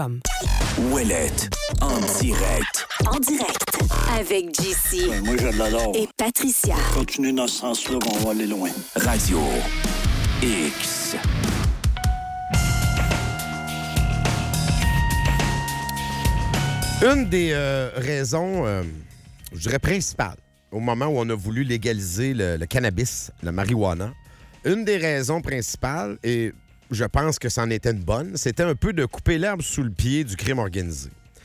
Ouellette, en direct. En direct, avec JC. Ouais, moi, je l'adore. Et Patricia. Continuez dans ce sens-là, on va aller loin. Radio X. Une des raisons, je dirais principales, au moment où on a voulu légaliser le cannabis, le marijuana, une des raisons principales, et je pense que c'en était une bonne, c'était un peu de couper l'herbe sous le pied du crime organisé.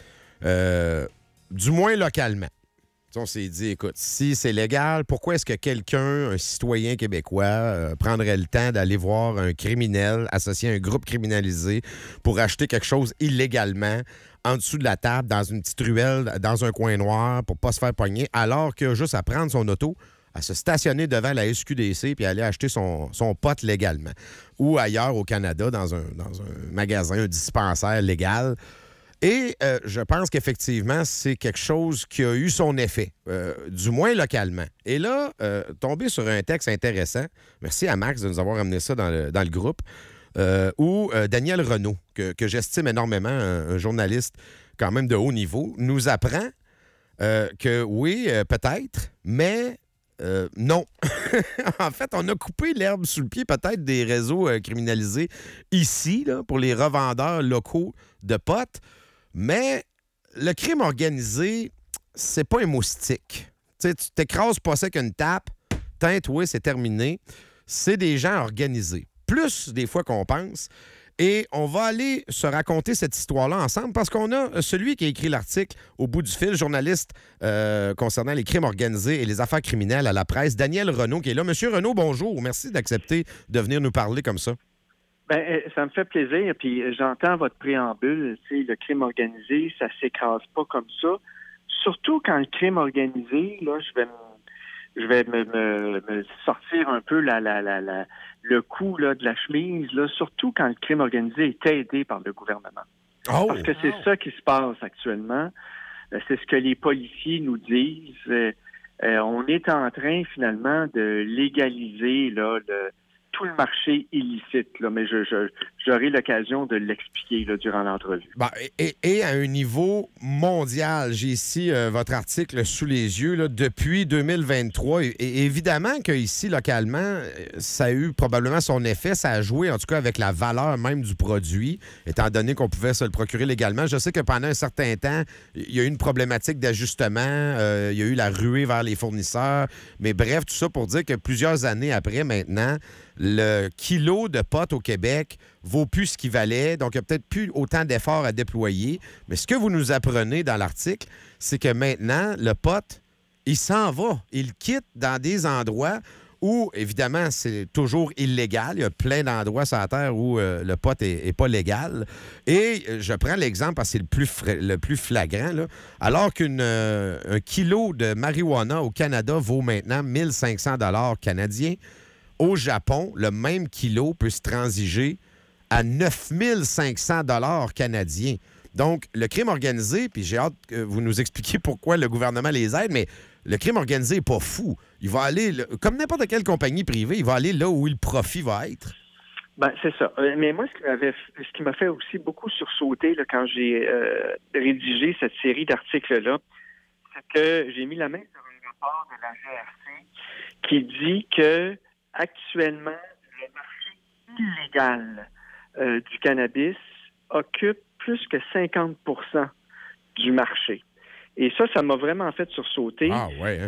Du moins localement. On s'est dit, écoute, si c'est légal, pourquoi est-ce que quelqu'un, un citoyen québécois, prendrait le temps d'aller voir un criminel associé à un groupe criminalisé pour acheter quelque chose illégalement en dessous de la table, dans une petite ruelle, dans un coin noir, pour pas se faire pogner, alors qu'il a juste à prendre son auto, à se stationner devant la SQDC puis aller acheter son pot légalement. Ou ailleurs au Canada, dans un magasin, un dispensaire légal. Et je pense qu'effectivement, c'est quelque chose qui a eu son effet, du moins localement. Et là, tombé sur un texte intéressant, merci à Max de nous avoir amené ça dans le groupe, où Daniel Renaud, que j'estime énormément, un journaliste quand même de haut niveau, nous apprend que oui, peut-être, mais non. En fait, on a coupé l'herbe sous le pied peut-être des réseaux criminalisés ici, là, pour les revendeurs locaux de potes. Mais le crime organisé, c'est pas un moustique. Tu sais, tu t'écrases pas ça qu'une tape, teinte, oui, c'est terminé. C'est des gens organisés. Plus des fois qu'on pense. Et on va aller se raconter cette histoire-là ensemble parce qu'on a celui qui a écrit l'article au bout du fil, journaliste concernant les crimes organisés et les affaires criminelles à la presse, Daniel Renaud, qui est là. Monsieur Renaud, bonjour. Merci d'accepter de venir nous parler comme ça. Ben, ça me fait plaisir. Puis j'entends votre préambule. Tu sais, le crime organisé, ça s'écrase pas comme ça. Surtout quand le crime organisé, là, je vais me sortir un peu le coup là, de la chemise, là, surtout quand le crime organisé est aidé par le gouvernement. Oh! Parce que c'est ça qui se passe actuellement. C'est ce que les policiers nous disent. On est en train, finalement, de légaliser là, tout le marché illicite, là, mais j'aurai l'occasion de l'expliquer là, durant l'entrevue. Bon, et à un niveau mondial, j'ai ici votre article sous les yeux, là, depuis 2023. Et évidemment qu'ici, localement, ça a eu probablement son effet. Ça a joué, en tout cas, avec la valeur même du produit, étant donné qu'on pouvait se le procurer légalement. Je sais que pendant un certain temps, il y a eu une problématique d'ajustement. Il y a eu la ruée vers les fournisseurs. Mais bref, tout ça pour dire que plusieurs années après, maintenant, le kilo de pot au Québec vaut plus ce qu'il valait, donc il n'y a peut-être plus autant d'efforts à déployer. Mais ce que vous nous apprenez dans l'article, c'est que maintenant, le pot, il s'en va. Il quitte dans des endroits où, évidemment, c'est toujours illégal. Il y a plein d'endroits sur la Terre où le pot n'est pas légal. Et je prends l'exemple parce que c'est le plus flagrant, là. Alors qu'un kilo de marijuana au Canada vaut maintenant 1 500 $ canadiens, au Japon, le même kilo peut se transiger à 9 500 $ canadiens. Donc, le crime organisé, puis j'ai hâte que vous nous expliquiez pourquoi le gouvernement les aide, mais le crime organisé n'est pas fou. Il va aller, comme n'importe quelle compagnie privée, il va aller là où le profit va être. Ben, c'est ça. Mais moi, ce qui m'a fait aussi beaucoup sursauter là, quand j'ai rédigé cette série d'articles-là, c'est que j'ai mis la main sur un rapport de la GRC qui dit que actuellement, le marché illégal du cannabis occupe plus que 50 % du marché. Et ça m'a vraiment fait sursauter. Ah, ouais.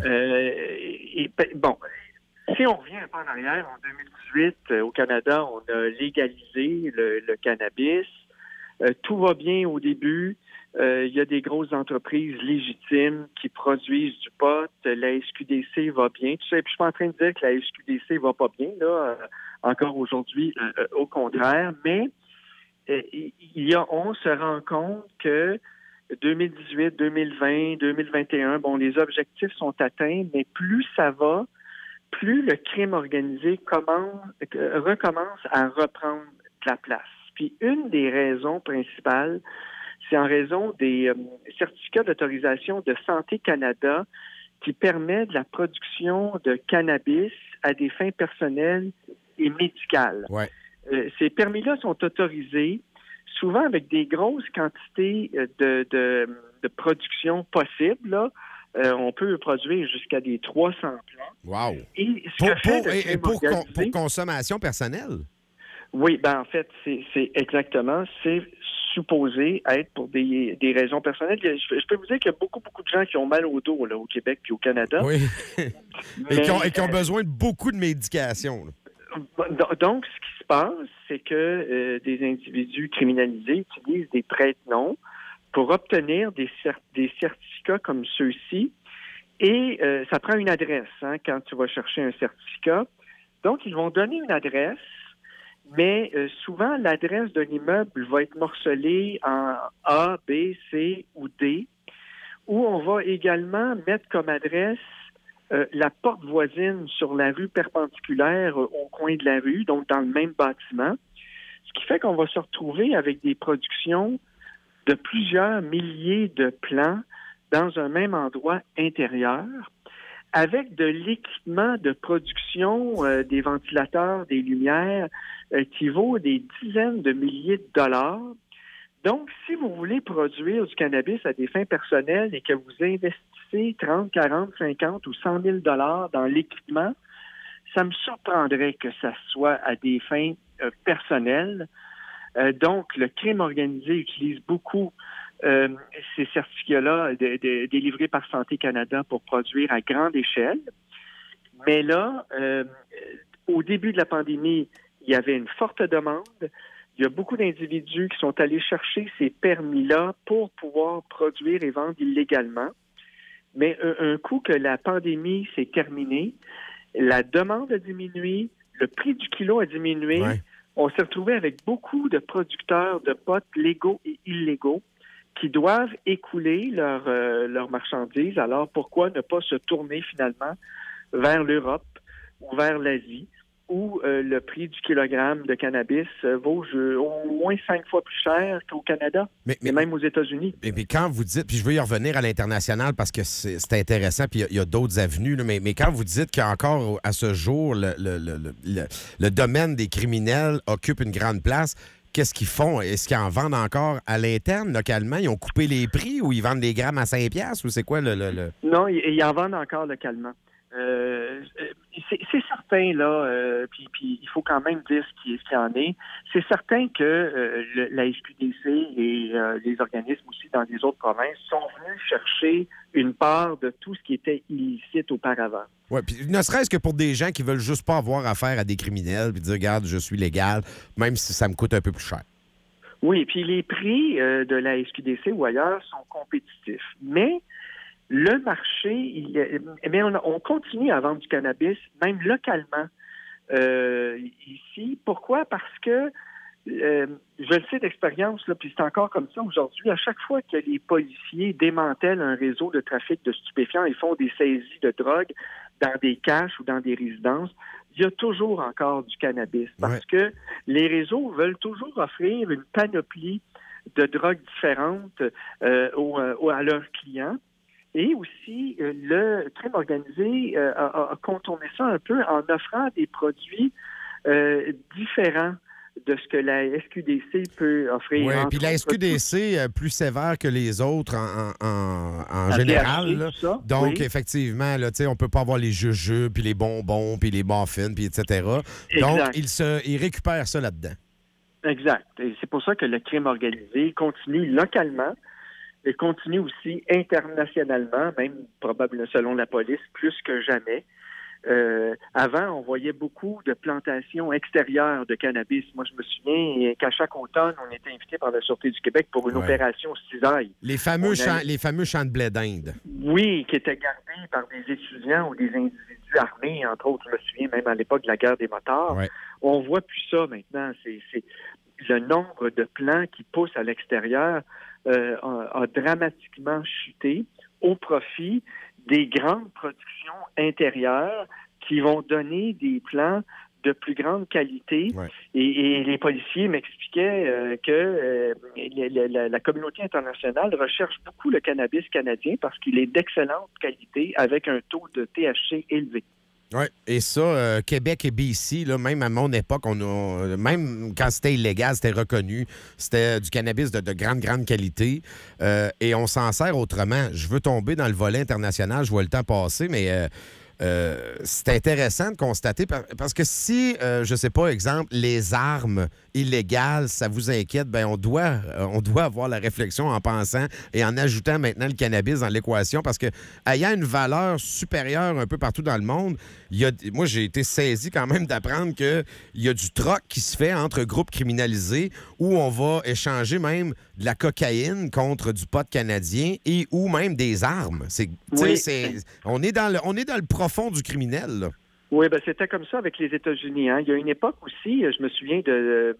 Hein? Bon, si on revient un peu en arrière, en 2018, au Canada, on a légalisé le cannabis. Tout va bien au début. Il y a des grosses entreprises légitimes qui produisent du pot. La SQDC va bien. Tu sais, puis je suis pas en train de dire que la SQDC va pas bien, là, encore aujourd'hui, au contraire. Mais on se rend compte que 2018, 2020, 2021, bon, les objectifs sont atteints, mais plus ça va, plus le crime organisé recommence à reprendre de la place. Puis une des raisons principales, c'est en raison des certificats d'autorisation de Santé Canada qui permet de la production de cannabis à des fins personnelles et médicales. Ouais. Ces permis-là sont autorisés souvent avec des grosses quantités de production possible, là, on peut produire jusqu'à des 300 plants. Wow! Et ce que fait le crime organisé- Pour consommation personnelle? Oui, en fait, c'est exactement. C'est supposé être pour des raisons personnelles. Je peux vous dire qu'il y a beaucoup de gens qui ont mal au dos là, au Québec puis au Canada. Oui. Mais, et qui ont besoin de beaucoup de médication. Là. Donc, ce qui se passe, c'est que des individus criminalisés utilisent des prête-noms pour obtenir des certificats comme ceux-ci. Et ça prend une adresse quand tu vas chercher un certificat. Donc, ils vont donner une adresse, mais souvent, l'adresse d'un immeuble va être morcelée en A, B, C ou D, où on va également mettre comme adresse la porte voisine sur la rue perpendiculaire au coin de la rue, donc dans le même bâtiment. Ce qui fait qu'on va se retrouver avec des productions de plusieurs milliers de plants dans un même endroit intérieur, avec de l'équipement de production, des ventilateurs, des lumières, qui vaut des dizaines de milliers de dollars. Donc, si vous voulez produire du cannabis à des fins personnelles et que vous investissez 30, 40, 50 ou 100 000 dollars dans l'équipement, ça me surprendrait que ça soit à des fins personnelles. Donc, le crime organisé utilise beaucoup ces certificats-là délivrés par Santé Canada pour produire à grande échelle. Mais là, au début de la pandémie, il y avait une forte demande. Il y a beaucoup d'individus qui sont allés chercher ces permis-là pour pouvoir produire et vendre illégalement. Mais un coup que la pandémie s'est terminée, la demande a diminué, le prix du kilo a diminué. Ouais. On s'est retrouvé avec beaucoup de producteurs de potes légaux et illégaux qui doivent écouler leurs marchandises. Alors, pourquoi ne pas se tourner finalement vers l'Europe ou vers l'Asie, où le prix du kilogramme de cannabis vaut au moins 5 fois plus cher qu'au Canada, et même aux États-Unis. Mais quand vous dites, puis je veux y revenir à l'international parce que c'est intéressant, puis il y a d'autres avenues, là, mais quand vous dites qu'encore à ce jour, le domaine des criminels occupe une grande place, qu'est-ce qu'ils font? Est-ce qu'ils en vendent encore à l'interne, localement? Ils ont coupé les prix ou ils vendent des grammes à 5$ ou c'est quoi le... Non, ils en vendent encore localement. C'est certain, là, puis il faut quand même dire ce qu'il y en est. C'est certain que la SQDC et les organismes aussi dans les autres provinces sont venus chercher une part de tout ce qui était illicite auparavant. Oui, puis ne serait-ce que pour des gens qui veulent juste pas avoir affaire à des criminels puis dire, regarde, je suis légal, même si ça me coûte un peu plus cher. Oui, puis les prix de la SQDC ou ailleurs sont compétitifs. Mais le marché, on continue à vendre du cannabis, même localement, ici. Pourquoi? Parce que, je le sais d'expérience, là, puis c'est encore comme ça aujourd'hui, à chaque fois que les policiers démantèlent un réseau de trafic de stupéfiants, ils font des saisies de drogue dans des caches ou dans des résidences, il y a toujours encore du cannabis. Parce que les réseaux veulent toujours offrir une panoplie de drogues différentes à leurs clients. Et aussi, le crime organisé a contourné ça un peu en offrant des produits différents de ce que la SQDC peut offrir. Oui, puis la SQDC plus sévère que les autres en général. Là. Donc, oui. Effectivement, là, on ne peut pas avoir les jujubes, puis les bonbons, puis les muffins, puis etc. Exact. Donc, ils récupèrent ça là-dedans. Exact. Et c'est pour ça que le crime organisé continue localement et continue aussi internationalement, même probablement selon la police, plus que jamais. Avant, on voyait beaucoup de plantations extérieures de cannabis. Moi, je me souviens qu'à chaque automne, on était invité par la Sûreté du Québec pour une opération cisaille. Les fameux champs de blé d'Inde. Oui, qui étaient gardés par des étudiants ou des individus armés, entre autres. Je me souviens même à l'époque de la guerre des motards. Ouais. On voit plus ça maintenant. C'est le nombre de plants qui poussent à l'extérieur a dramatiquement chuté au profit des grandes productions intérieures qui vont donner des plants de plus grande qualité. Ouais. Et les policiers m'expliquaient que la communauté internationale recherche beaucoup le cannabis canadien parce qu'il est d'excellente qualité avec un taux de THC élevé. Oui, et ça, Québec et BC, là, même à mon époque, même quand c'était illégal, c'était reconnu. C'était du cannabis de grande, grande qualité. Et on s'en sert autrement. Je veux tomber dans le volet international, je vois le temps passer, mais c'est intéressant de constater parce que si, je sais pas, exemple, les armes illégales, ça vous inquiète, bien, on doit avoir la réflexion en pensant et en ajoutant maintenant le cannabis dans l'équation parce que ayant une valeur supérieure un peu partout dans le monde, moi, j'ai été saisi quand même d'apprendre qu'il y a du troc qui se fait entre groupes criminalisés où on va échanger même de la cocaïne contre du pot canadien et ou même des armes. On est dans le profond du criminel, là. Oui, ben c'était comme ça avec les États-Unis. Hein. Il y a une époque aussi, je me souviens de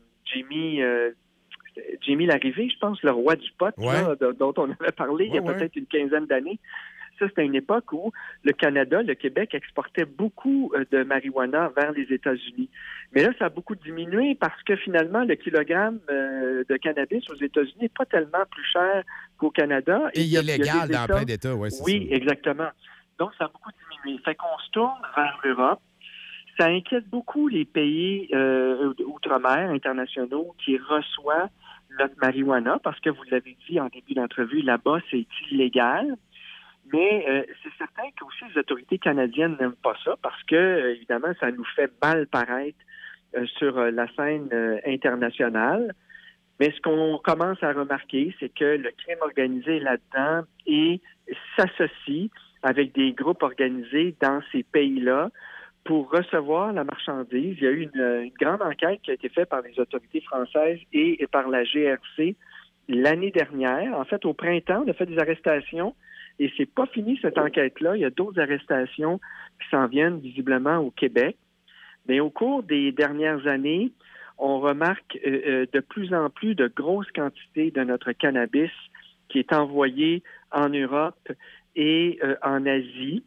Jimmy Larrivée, je pense, le roi du pot, là, dont on avait parlé il y a peut-être une quinzaine d'années. Ça, c'était une époque où le Canada, le Québec exportait beaucoup de marijuana vers les États-Unis. Mais là, ça a beaucoup diminué parce que finalement, le kilogramme de cannabis aux États-Unis n'est pas tellement plus cher qu'au Canada. Et il est légal dans plein d'États, oui, c'est ça. Oui, exactement. Donc, ça a beaucoup diminué. Fait qu'on se tourne vers l'Europe. Ça inquiète beaucoup les pays outre-mer internationaux qui reçoivent notre marijuana parce que, vous l'avez dit en début d'entrevue, là-bas, c'est illégal. Mais c'est certain que aussi les autorités canadiennes n'aiment pas ça parce que, évidemment, ça nous fait mal paraître sur la scène internationale. Mais ce qu'on commence à remarquer, c'est que le crime organisé est là-dedans et s'associe avec des groupes organisés dans ces pays-là pour recevoir la marchandise. Il y a eu une grande enquête qui a été faite par les autorités françaises et par la GRC l'année dernière. En fait, au printemps, on a fait des arrestations et c'est pas fini cette enquête-là. Il y a d'autres arrestations qui s'en viennent visiblement au Québec. Mais au cours des dernières années, on remarque de plus en plus de grosses quantités de notre cannabis qui est envoyé en Europe et en Asie.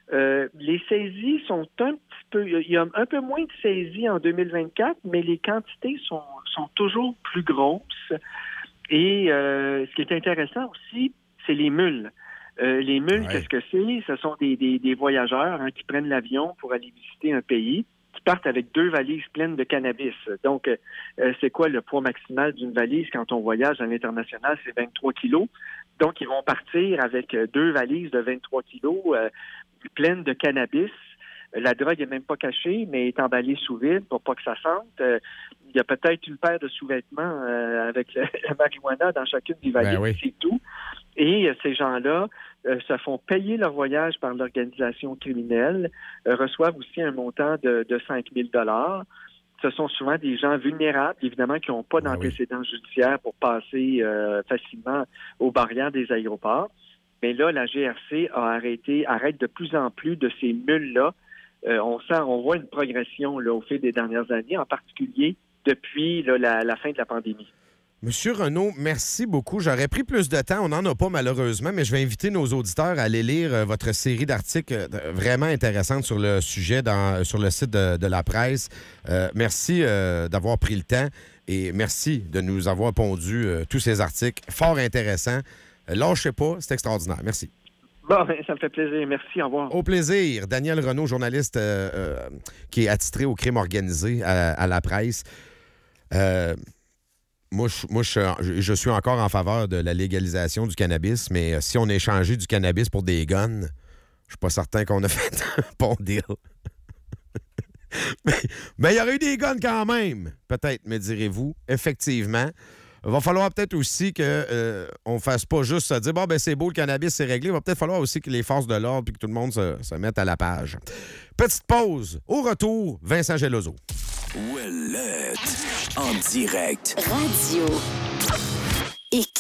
Les saisies sont un petit peu... Il y a un peu moins de saisies en 2024, mais les quantités sont toujours plus grosses. Et ce qui est intéressant aussi, c'est les mules. Les mules, Qu'est-ce que c'est? Ce sont des voyageurs qui prennent l'avion pour aller visiter un pays, qui partent avec 2 valises pleines de cannabis. Donc, c'est quoi le poids maximal d'une valise quand on voyage à l'international? C'est 23 kilos. Donc, ils vont partir avec 2 valises de 23 kilos pleines de cannabis. La drogue n'est même pas cachée, mais est emballée sous vide pour pas que ça sente. Il y a peut-être une paire de sous-vêtements avec la marijuana dans chacune des valises, c'est tout. Et ces gens-là se font payer leur voyage par l'organisation criminelle, reçoivent aussi un montant de 5 000 $. Ce sont souvent des gens vulnérables, évidemment, qui n'ont pas d'antécédents judiciaires pour passer facilement aux barrières des aéroports. Mais là, la GRC arrête de plus en plus de ces mules-là. On voit une progression là, au fil des dernières années, en particulier depuis la fin de la pandémie. Monsieur Renaud, merci beaucoup. J'aurais pris plus de temps. On n'en a pas malheureusement, mais je vais inviter nos auditeurs à aller lire votre série d'articles vraiment intéressantes sur le sujet sur le site de la presse. Merci d'avoir pris le temps et merci de nous avoir pondu tous ces articles fort intéressants. Lâchez pas, c'est extraordinaire. Merci. Bon, ça me fait plaisir. Merci, au revoir. Au plaisir. Daniel Renaud, journaliste qui est attitré au crime organisé à la presse. Moi, je suis encore en faveur de la légalisation du cannabis, mais si on a échangé du cannabis pour des guns, je suis pas certain qu'on a fait un bon deal. Mais il y aurait eu des guns quand même, peut-être, me direz-vous, effectivement. Il va falloir peut-être aussi qu'on ne fasse pas juste se dire « Bon, ben c'est beau, le cannabis, c'est réglé. » Il va peut-être falloir aussi que les forces de l'ordre et que tout le monde se mette à la page. Petite pause. Au retour, Vincent Geloso. Ouellette, en direct. Radio X.